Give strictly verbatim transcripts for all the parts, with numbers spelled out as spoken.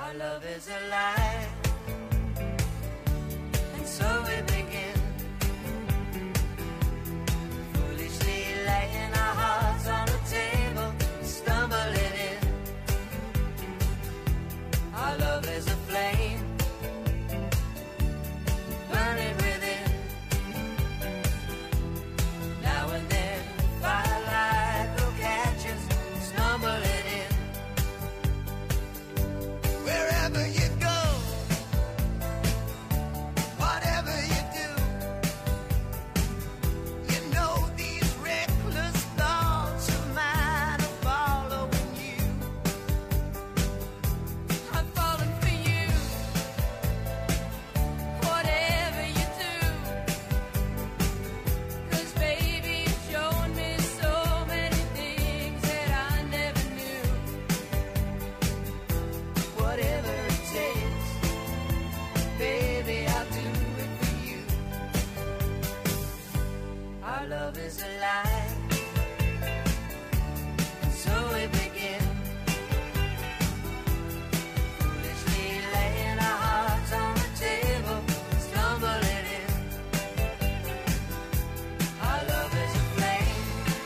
Our love is alive, and so we begin, foolishly laying our hearts on the table, stumbling in. Our love is a flame, burning within. Now and then, firelight will catch us, stumbling in. Wherever you go, whatever you do, you know these reckless thoughts of mine are following you. I'm falling for you, whatever you do, 'cause baby, you've shown me so many things that I never knew. Whatever it takes, baby, I'll do it for you. Our love is alive, and so we begin, foolishly laying our hearts on the table, stumbling in. Our love is a flame,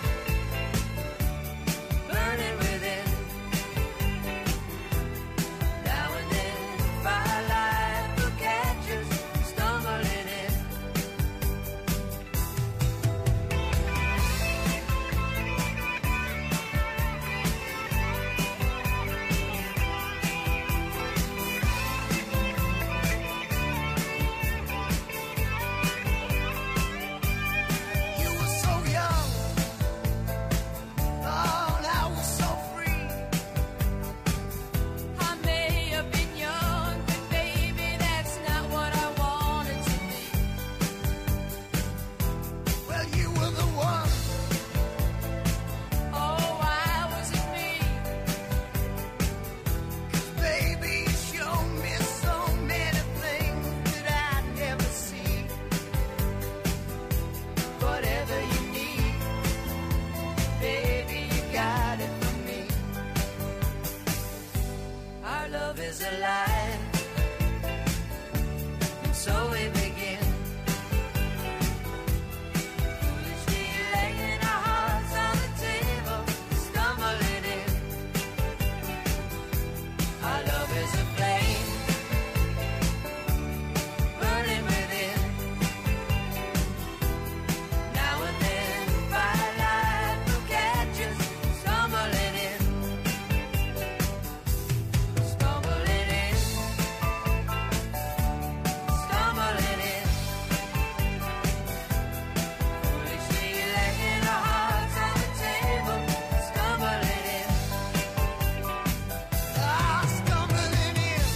burning within. Now and then, firelight will catch us, stumbling in. You were so young, thought I was so free. I may have been young, but baby, that's not what I wanted to be. Well, you were the one. Oh, why was it me? 'Cause baby, you showed me so many things that I'd never see. Whatever you need, baby, you got it from me. Our love is alive, and so we begin, foolishly laying our hearts on the table, stumbling in. Our love is a flame, burning within. Now and then, firelight will catch us, stumbling in. Stumbling in. Stumbling in. Foolishly laying our hearts on the table, stumbling in. Ah, stumbling in.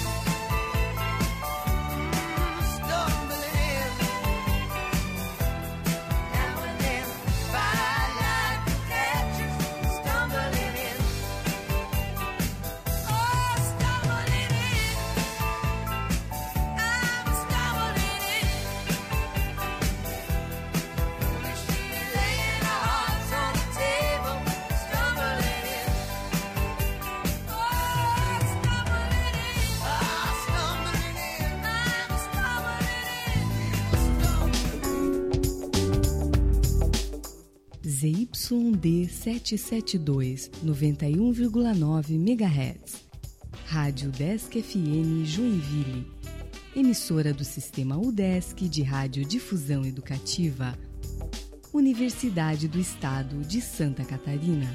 Mm, stumbling in. Now and then, firelight will catch us, stumbling in. Oh, stumbling in. I'm stumbling in. Foolishly laying our hearts on the table, stumbling in. Oh, stumbling in. Ah, stumbling in. I'm stumbling in. Z Y D setecentos e setenta e dois, noventa e um vírgula nove megahertz. Rádio Udesc F M Joinville. Emissora do Sistema Udesc de Radiodifusão Educativa. Universidade do Estado de Santa Catarina.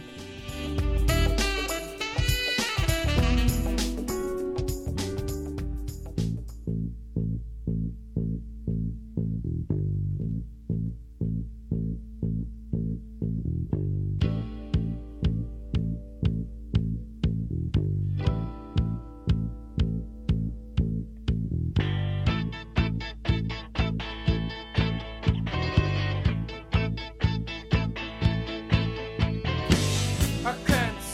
I can't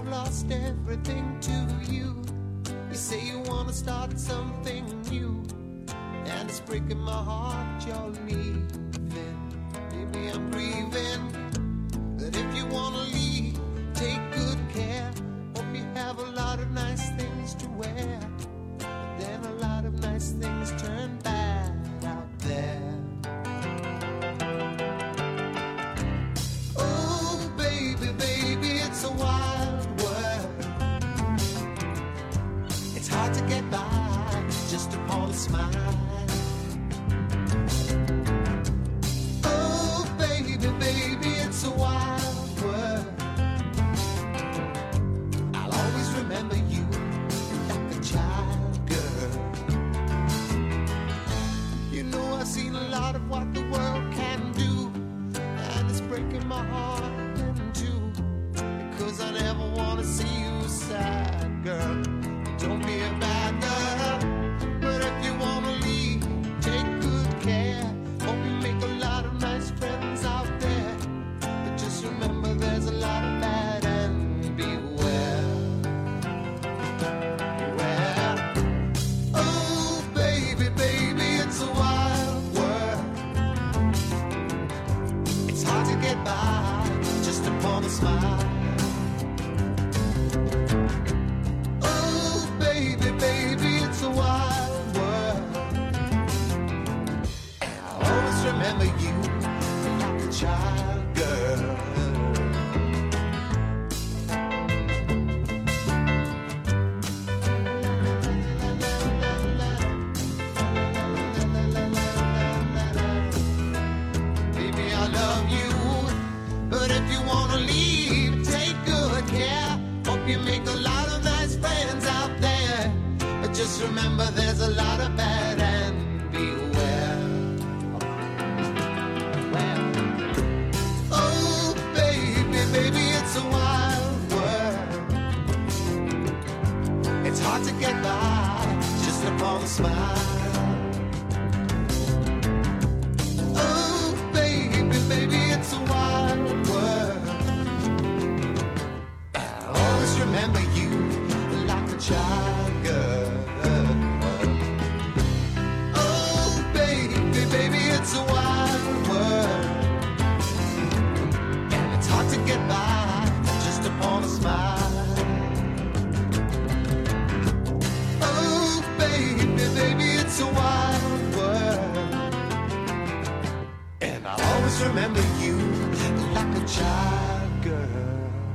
I've lost everything to you. You say you wanna start something new, and it's breaking my heart you're leaving. Maybe I'm grieving, but if you wanna leave, take good care. Hope you have a lot of nice things to wear, but then a lot of nice things turn bad out there. Oh baby, baby, it's a wild world. It's hard to get by just upon a smile. Oh baby, baby, it's a wild world. I'll always remember you like a child, girl. You know I've seen a lot of what the world can do, and it's breaking my heart in two, because I never want to see you sad, girl. Don't be a bad girl, but if you want to leave, take good care. Hope you make a lot of nice friends out there, but just remember there's a lot of bad and beware. Beware. Oh baby, baby, it's a wild world. It's hard to get by just upon a smile. Oh baby, baby, it's a wild world. I'll always remember you like a child, girl. Baby, I love you, but if you wanna leave, take good care. Hope you make a lot of nice friends out there, but just remember there's a lot of bad and beware. Well, oh baby, baby, it's a wild world. It's hard to get by just upon a smile. Oh baby, baby, it's a wild world. I'll always remember you like a child, girl. Oh baby, baby, it's a wild world, and it's hard to get by just upon a smile. Oh baby, baby, it's a wild world, and I'll always remember you like a child, girl.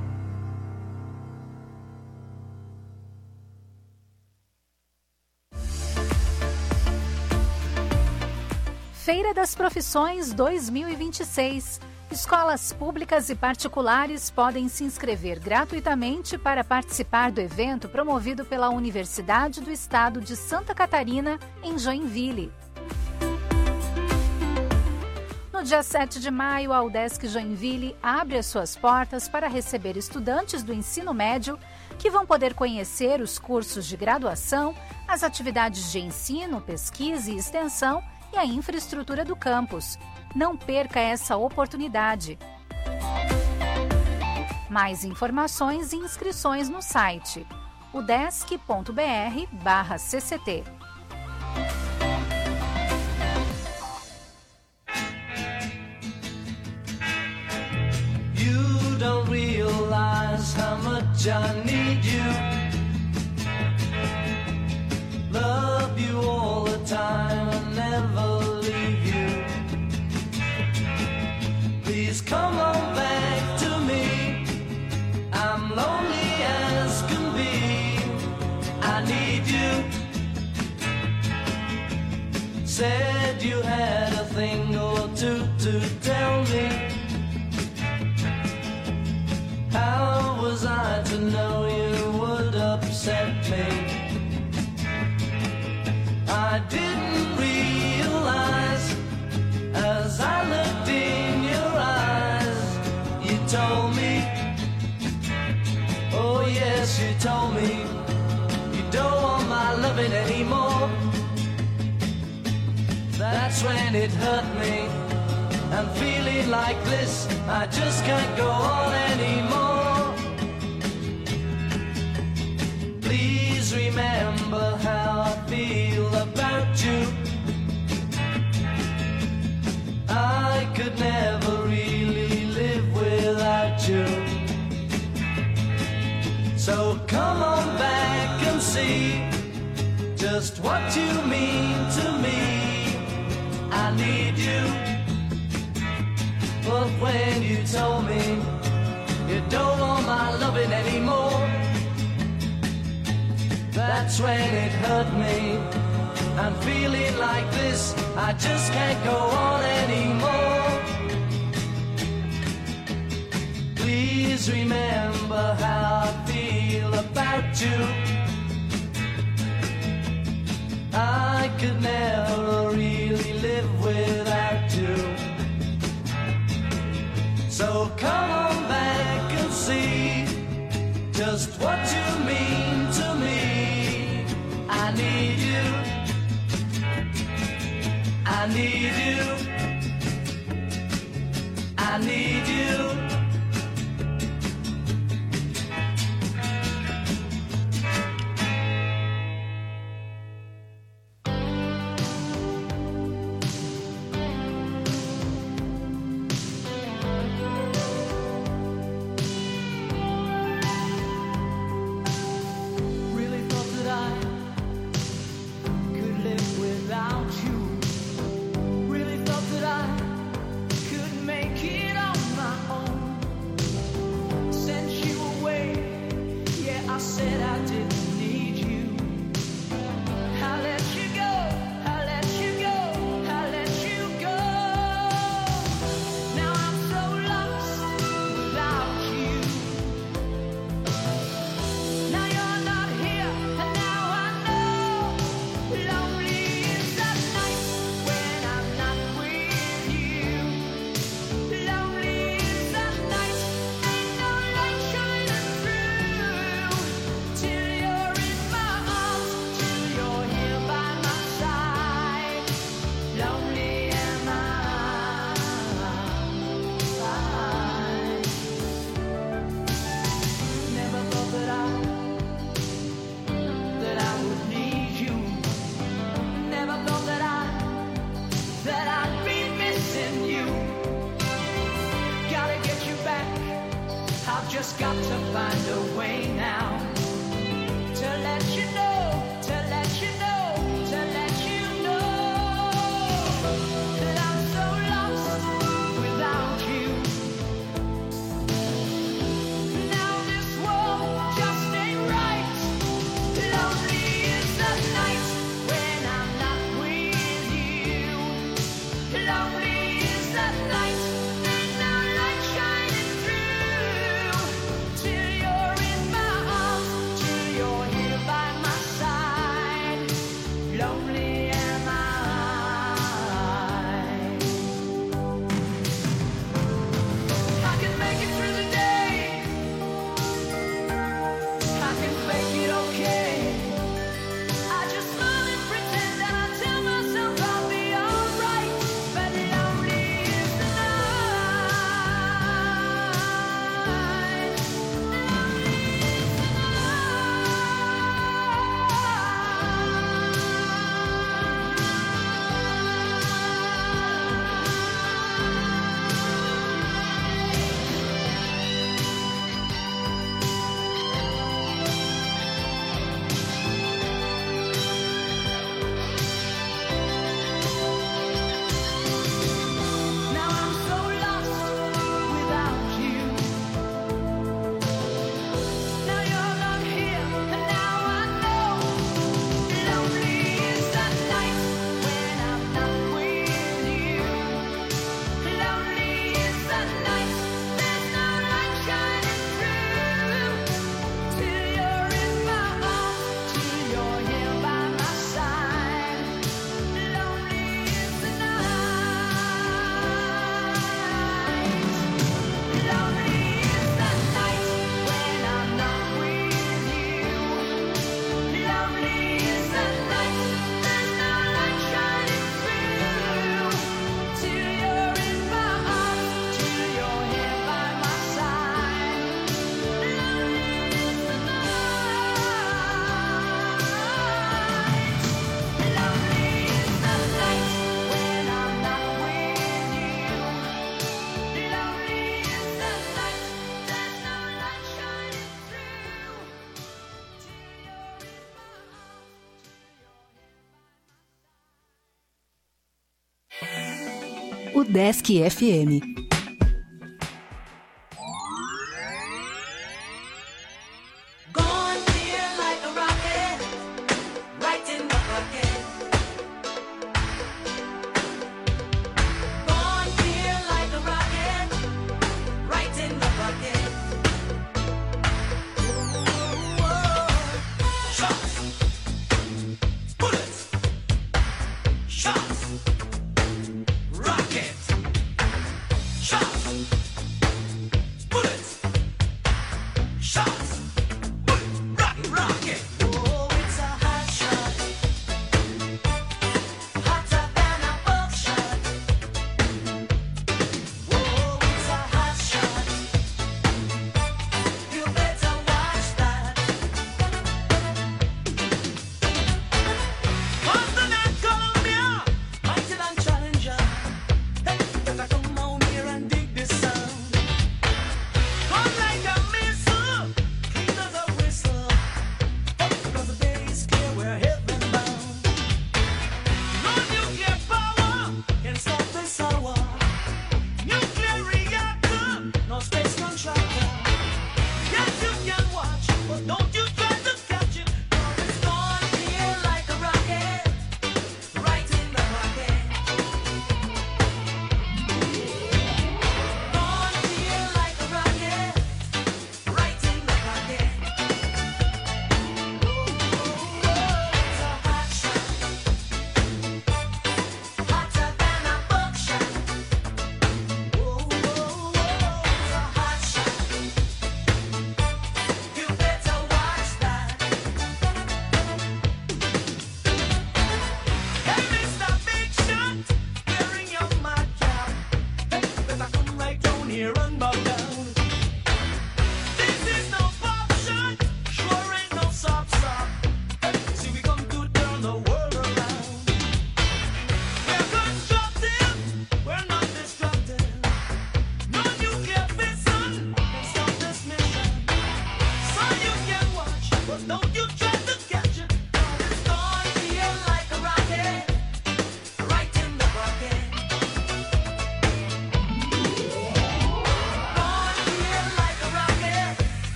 Feira das Profissões dois mil e vinte e seis. Escolas públicas e particulares podem se inscrever gratuitamente para participar do evento promovido pela Universidade do Estado de Santa Catarina, em Joinville. No dia sete de maio, a UDESC Joinville abre as suas portas para receber estudantes do ensino médio que vão poder conhecer os cursos de graduação, as atividades de ensino, pesquisa e extensão e a infraestrutura do campus. Não perca essa oportunidade. Mais informações e inscrições no site udesc ponto br barra C C T. You don't realize how much I need you. Love you all the time and never leave you. Please come on back to me. I'm lonely as can be. I need you. Said you had a thing or two to tell me. How was I to know you would upset me? I didn't realize as I looked in your eyes. You told me, oh yes, you told me you don't want my loving anymore. That's when it hurt me. I'm feeling like this, I just can't go on anymore. So come on back and see just what you mean to me. I need you. But when you told me you don't want my loving anymore, that's when it hurt me. I'm feeling like this, I just can't go on anymore. Please remember how I feel about you. I could never really live without you. So come on back and see just what you mean to me. I need you. I need you. I need you. Till you're in my arms, till you're here by my side. UDESC F M.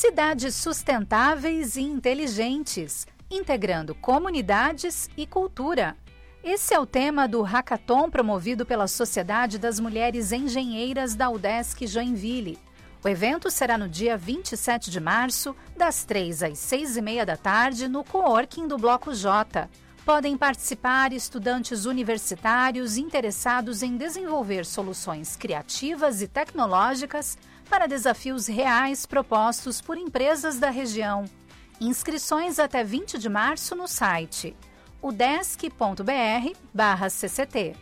Cidades sustentáveis e inteligentes, integrando comunidades e cultura. Esse é o tema do hackathon promovido pela Sociedade das Mulheres Engenheiras da UDESC Joinville. O evento será no dia vinte e sete de março, das três às seis e meia da tarde, no coworking do Bloco J. Podem participar estudantes universitários interessados em desenvolver soluções criativas e tecnológicas para desafios reais propostos por empresas da região. Inscrições até vinte de março no site udesc.br barra cct.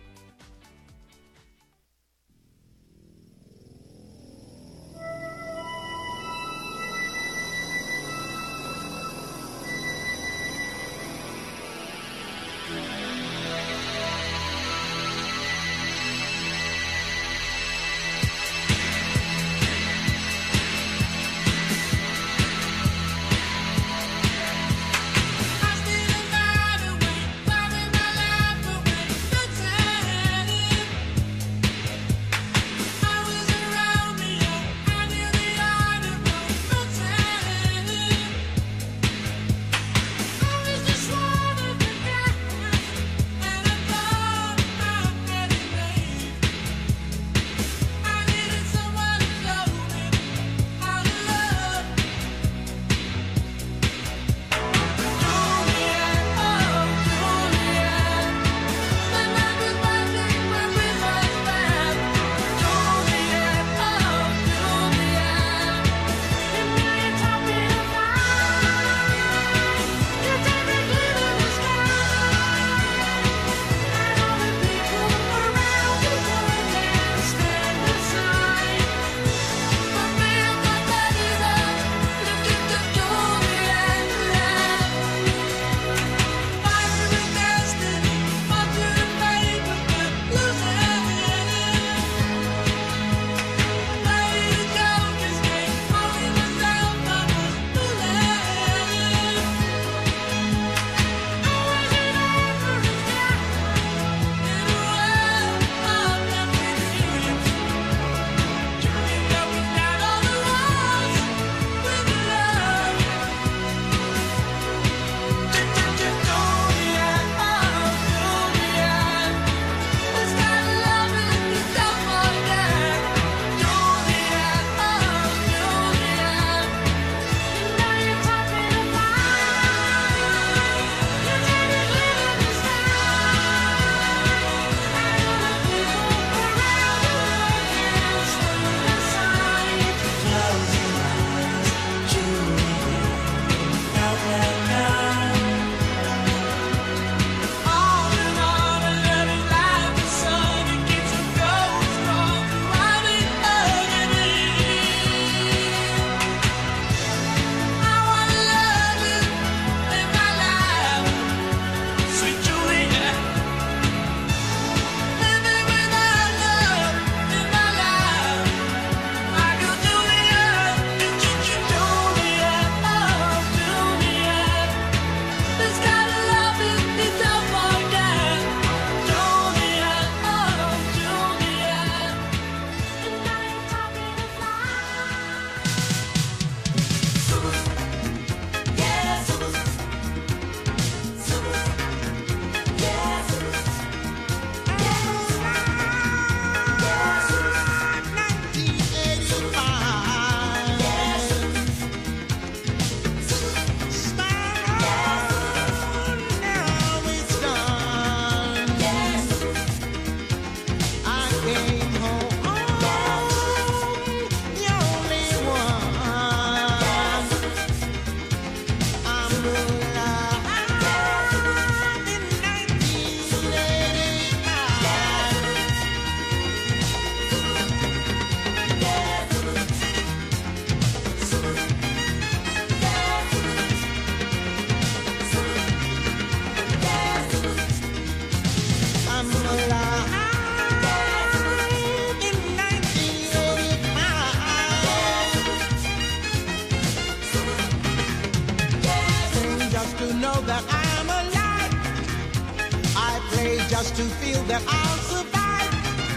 just to feel that I'll survive.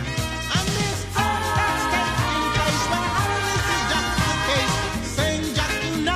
And this understanding place where all this is just the case, saying just to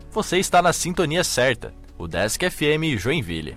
você está na sintonia certa, o Desk F M Joinville.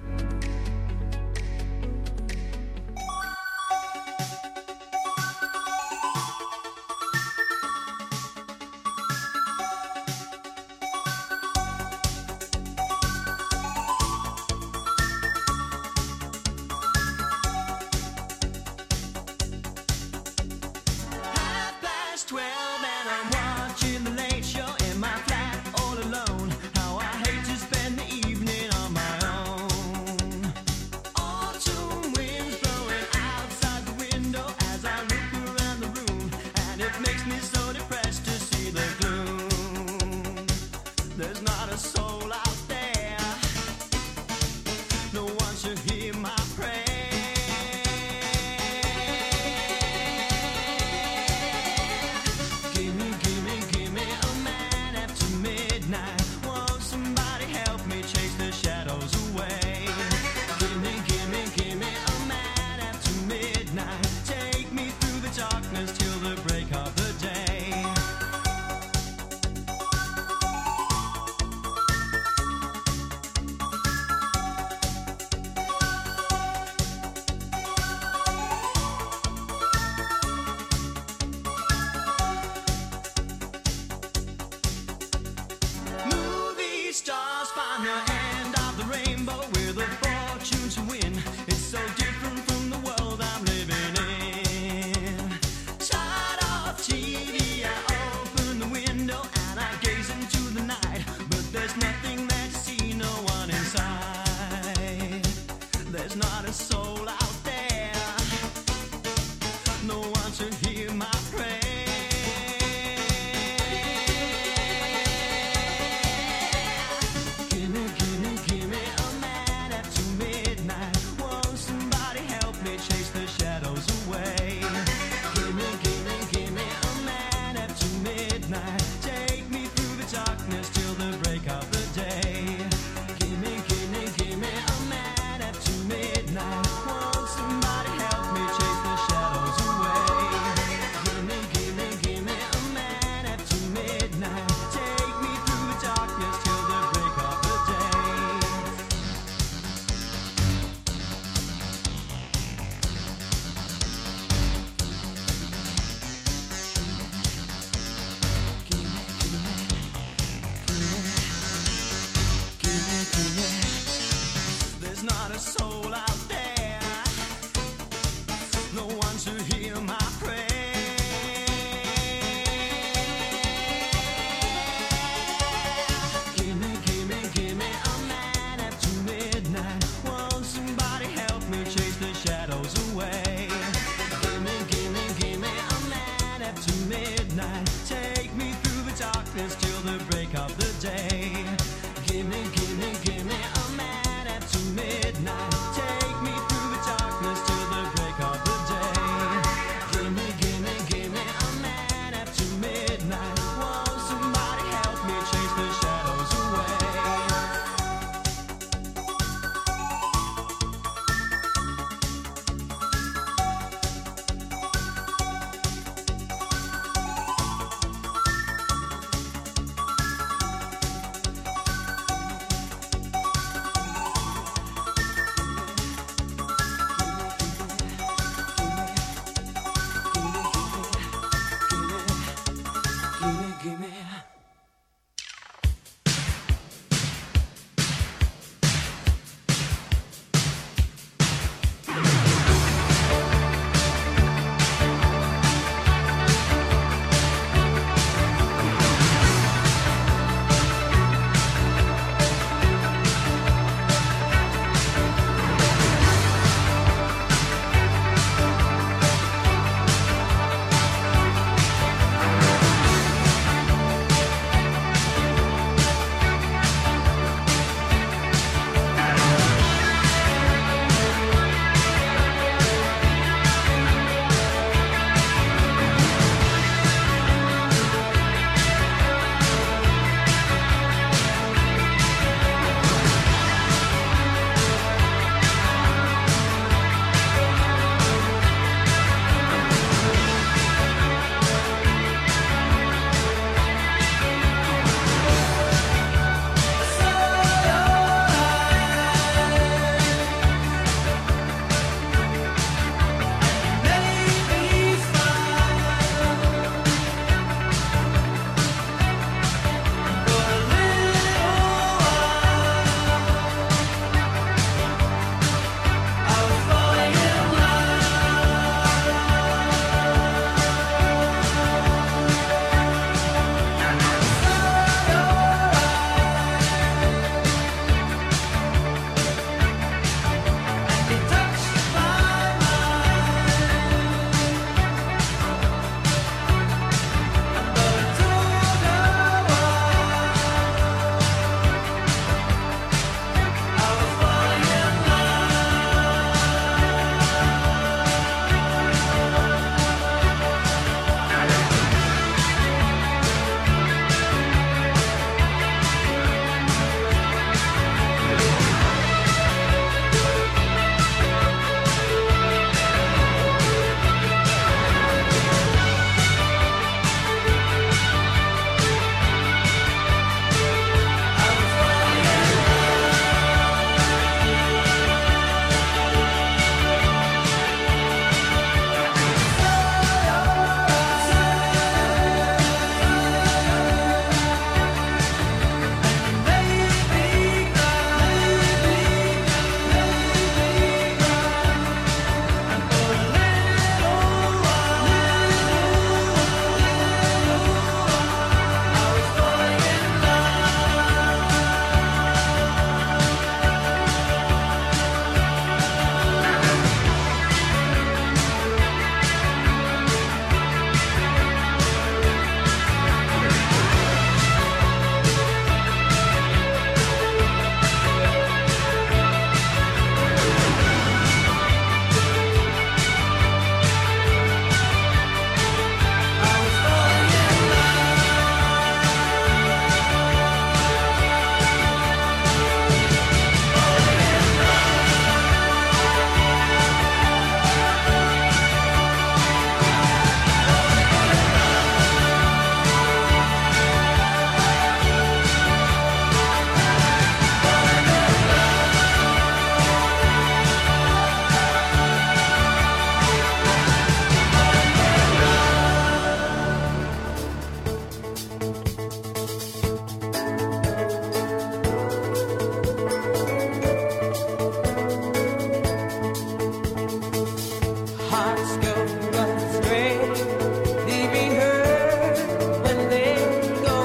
hearts go astray, leaving her when they go.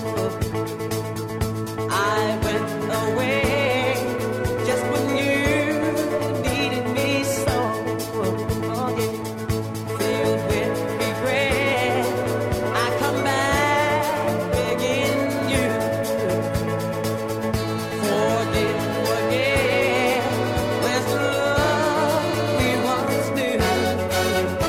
I went away just when you needed me so. Oh, yeah. Filled with regret, I come back begging you. Forget, forget, where's the love we once knew?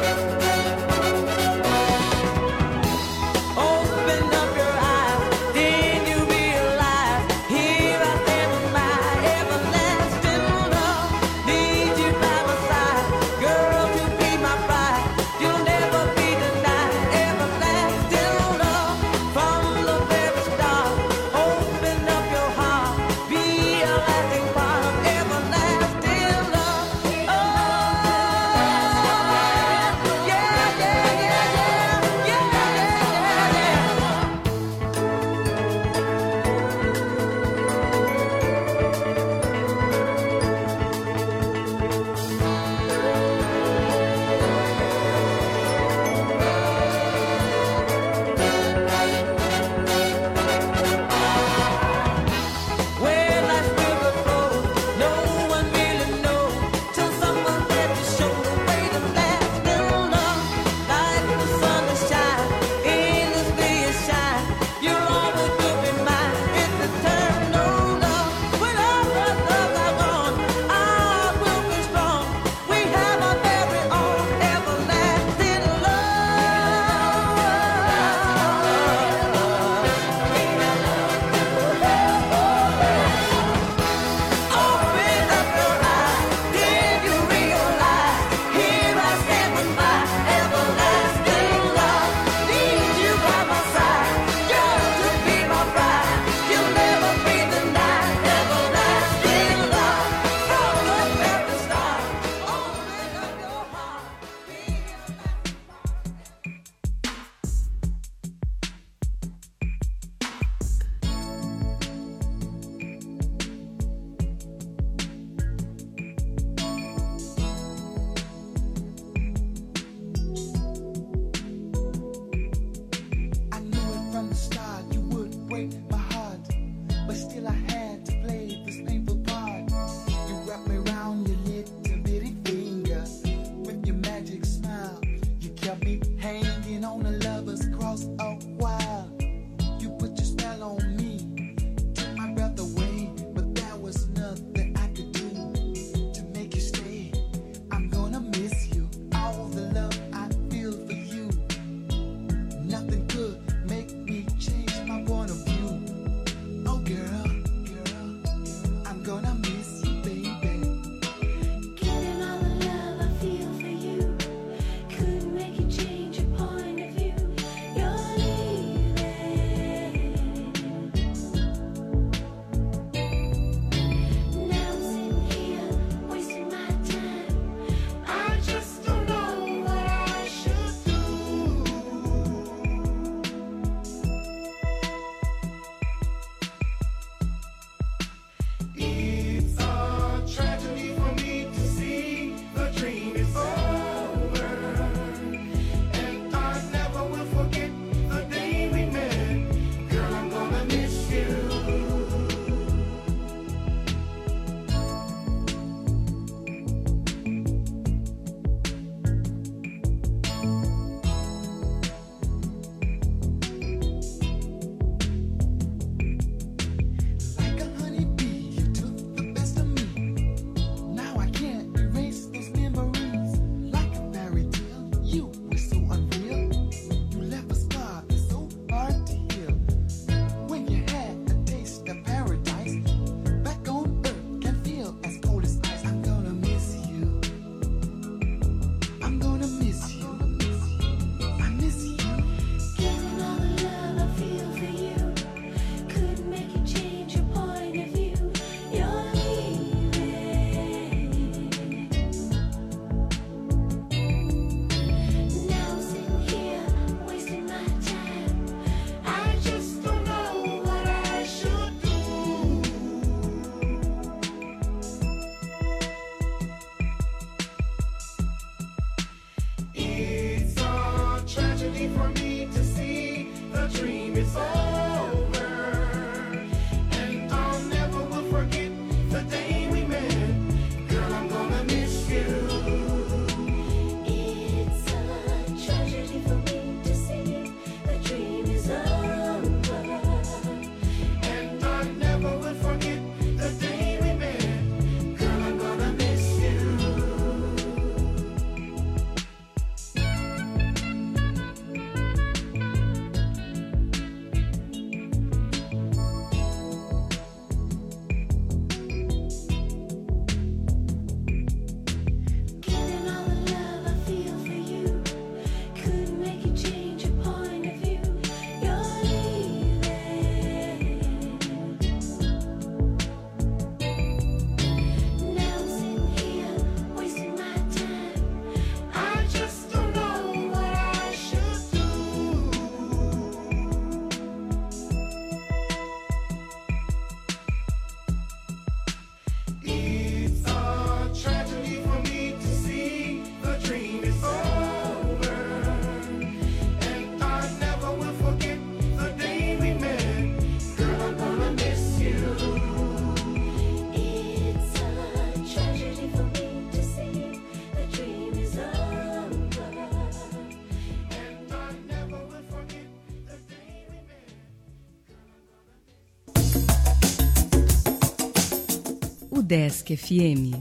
UDESC F M.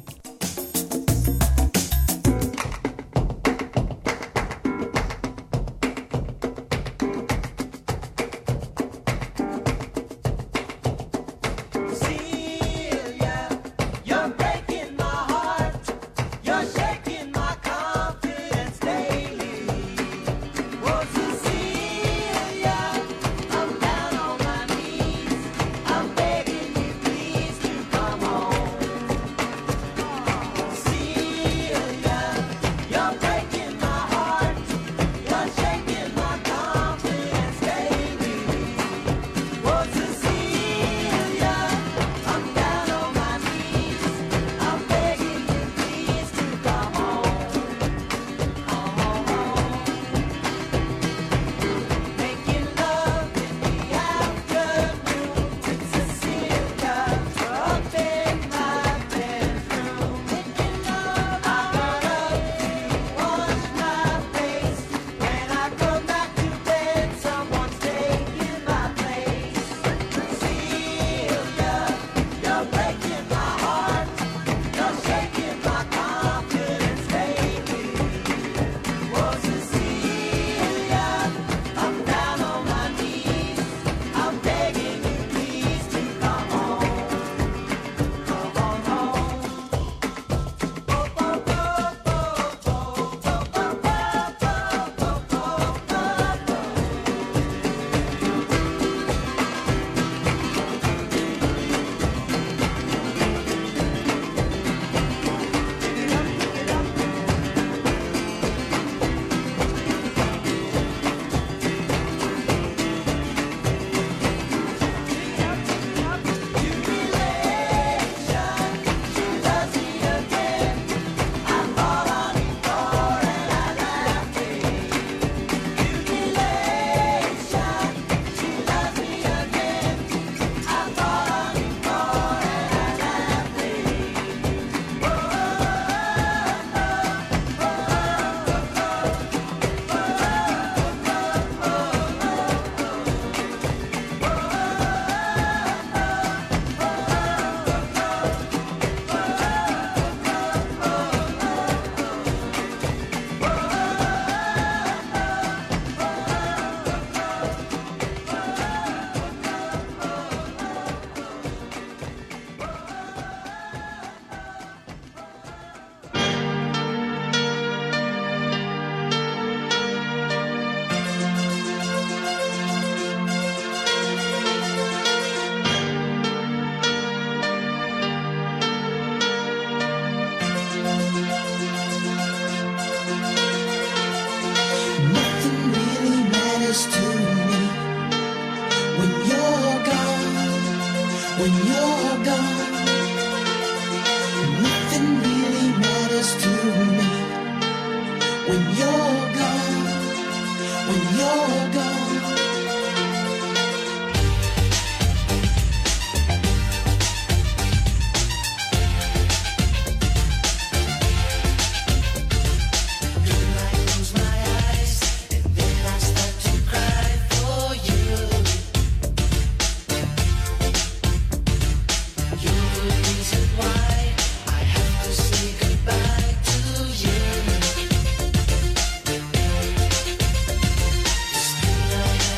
Still I have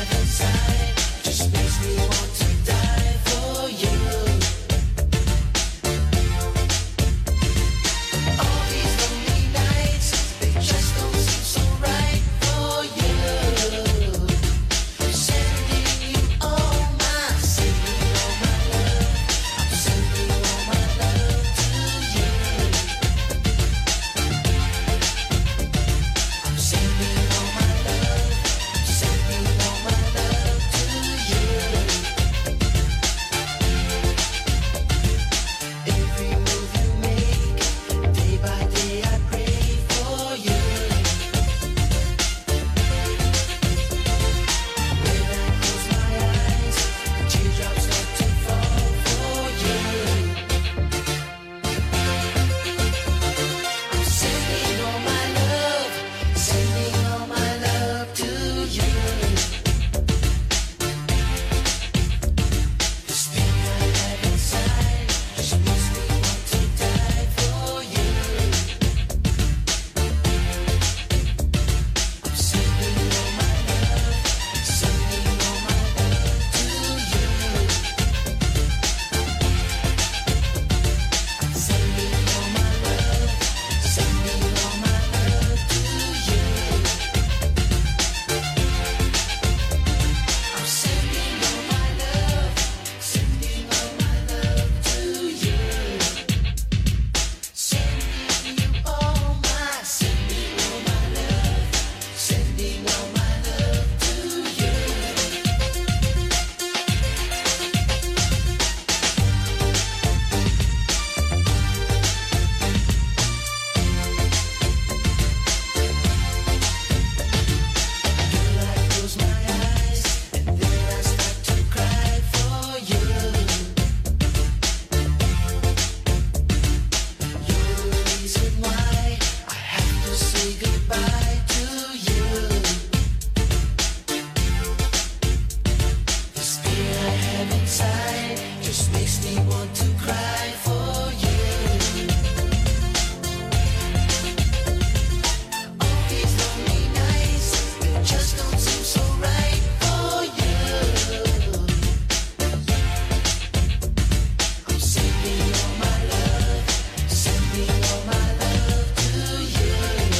goodbye to you. This fear I have inside just makes me want to cry for you. All these lonely nights, they just don't seem so right for you. I'm sending all my love, sending all my love to you.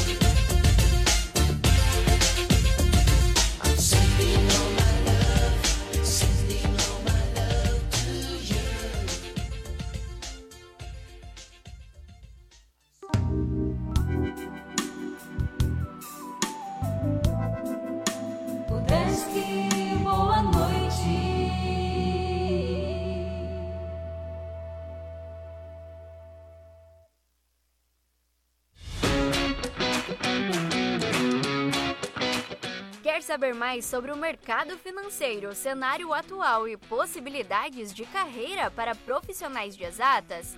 I'm sending all my love, sending all my love to you. Udesc, boa noite. Quer saber mais sobre o mercado financeiro, cenário atual e possibilidades de carreira para profissionais de exatas?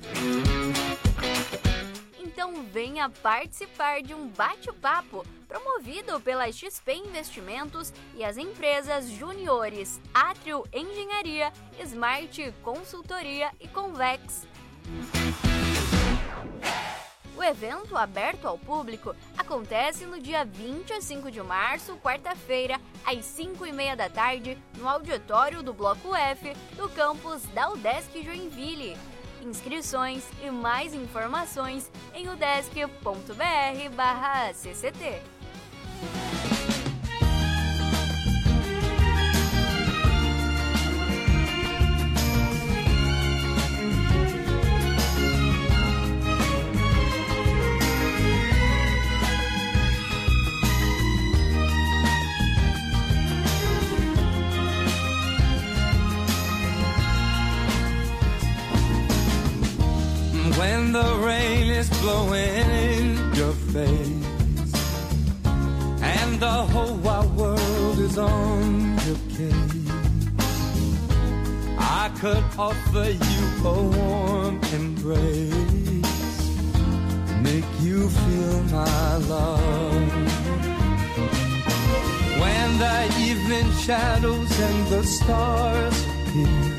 Então venha participar de um bate-papo promovido pela X P Investimentos e as empresas juniores Atrio Engenharia, Smart Consultoria e Convex. O evento, aberto ao público, acontece no dia vinte e cinco de março, quarta-feira, às cinco e meia da tarde, no auditório do Bloco F do campus da Udesc Joinville. Inscrições e mais informações em udesc.br barra CCT. When the rain is blowing in your face and the whole wide world is on your case, I could offer you a warm embrace, make you feel my love. When the evening shadows and the stars appear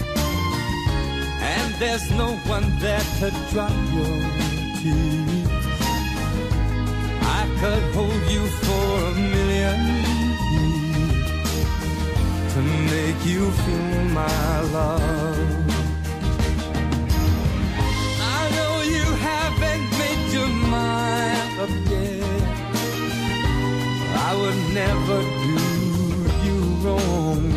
and there's no one there to dry your tears, I could hold you for a million years to make you feel my love. I know you haven't made your mind up yet. I would never do you wrong